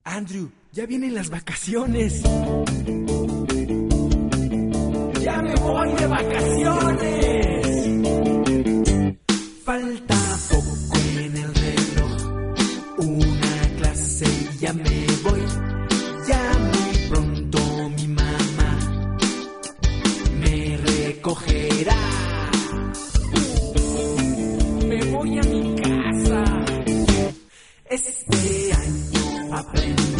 Andrew, ya vienen las vacaciones. ¡Ya me voy de vacaciones! Falta poco en el reloj, una clase y ya me voy. Ya muy pronto mi mamá me recogerá. Me voy a mi casa. Este año aprendí